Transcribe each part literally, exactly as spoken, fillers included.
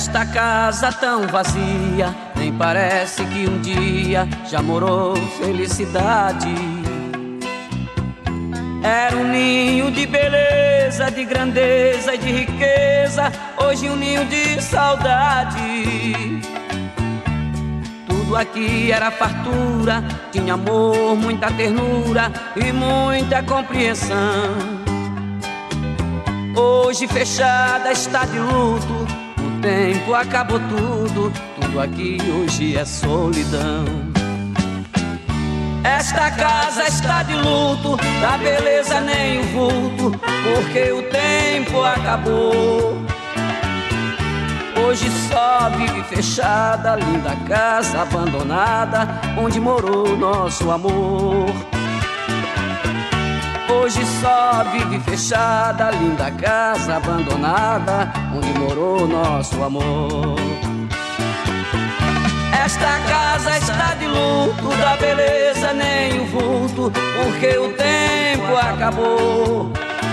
Esta casa tão vazia, nem parece que um dia já morou felicidade. Era um ninho de beleza, de grandeza e de riqueza, hoje um ninho de saudade. Tudo aqui era fartura, tinha amor, muita ternura e muita compreensão. Hoje fechada está de luto, o tempo acabou tudo, tudo aqui hoje é solidão. Esta casa está de luto, da beleza nem o vulto, porque o tempo acabou. Hoje só vive fechada a linda casa abandonada, onde morou nosso amor. Hoje só vive fechada a linda casa abandonada, onde morou nosso amor. Esta casa está de luto, da beleza nem o vulto, porque o tempo acabou.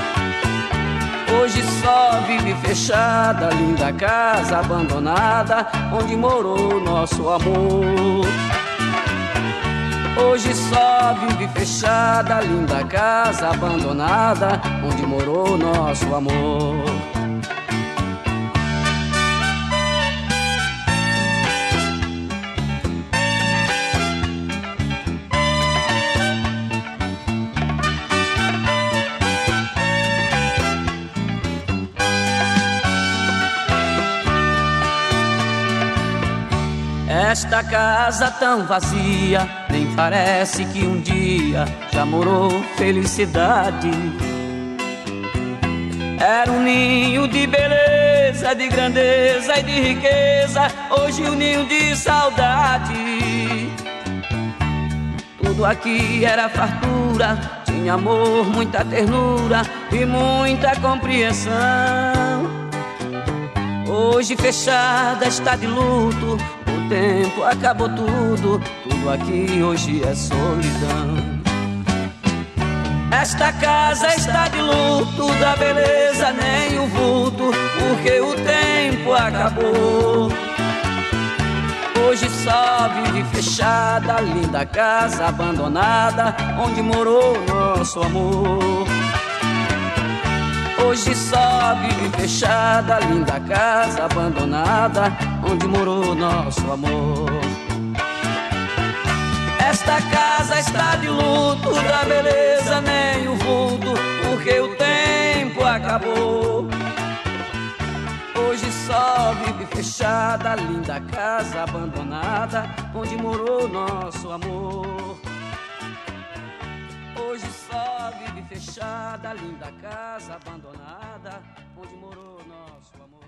Hoje só vive fechada a linda casa abandonada, onde morou nosso amor. Hoje só vive fechada a linda casa abandonada, onde morou nosso amor. Esta casa tão vazia, nem parece que um dia já morou felicidade. Era um ninho de beleza, de grandeza e de riqueza, hoje um ninho de saudade. Tudo aqui era fartura, tinha amor, muita ternura e muita compreensão. Hoje fechada está de luto, o tempo acabou tudo, tudo aqui hoje é solidão. Esta casa está de luto, da beleza nem o vulto, porque o tempo acabou. Hoje só vive fechada a linda casa abandonada, onde morou nosso amor. Hoje só vive fechada a linda casa abandonada, onde morou nosso amor. Esta casa está de luto, da beleza nem o vulto, porque o tempo acabou. Hoje só vive fechada a linda casa abandonada, onde morou nosso amor. Hoje só vive fechada a linda casa abandonada, onde morou nosso amor.